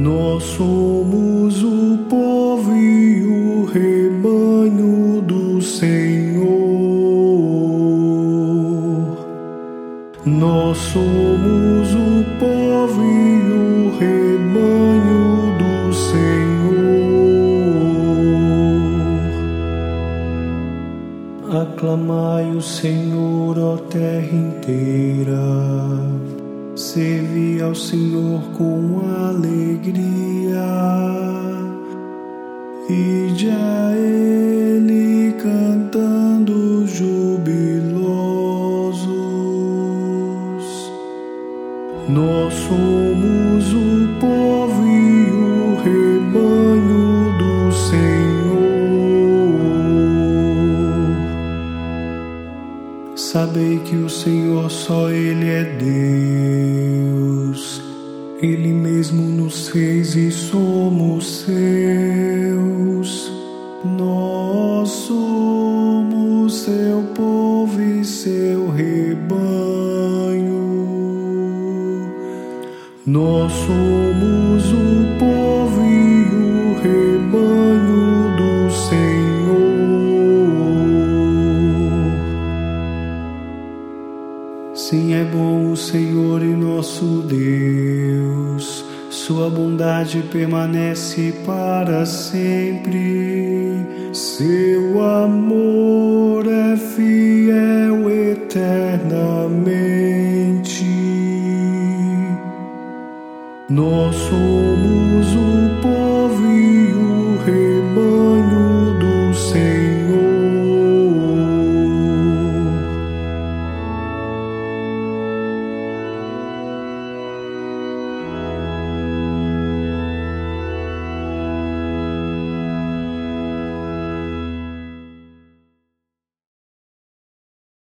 Nós somos o povo e o rebanho do Senhor. Nós somos o povo e o rebanho do Senhor. Aclamai o Senhor, ó terra inteira. Servi ao Senhor com alegria, ide a Ele cantando jubilosos. Nós somos o povo e o rebanho do Senhor. Sabei que o Senhor só Ele é Deus. Ele mesmo nos fez e somos seus. Nós somos seu povo e seu rebanho. Nós somos o povo e o rebanho do Senhor. Sim, é bom o Senhor e nosso Deus. Sua bondade permanece para sempre. Seu amor é fiel, eterno.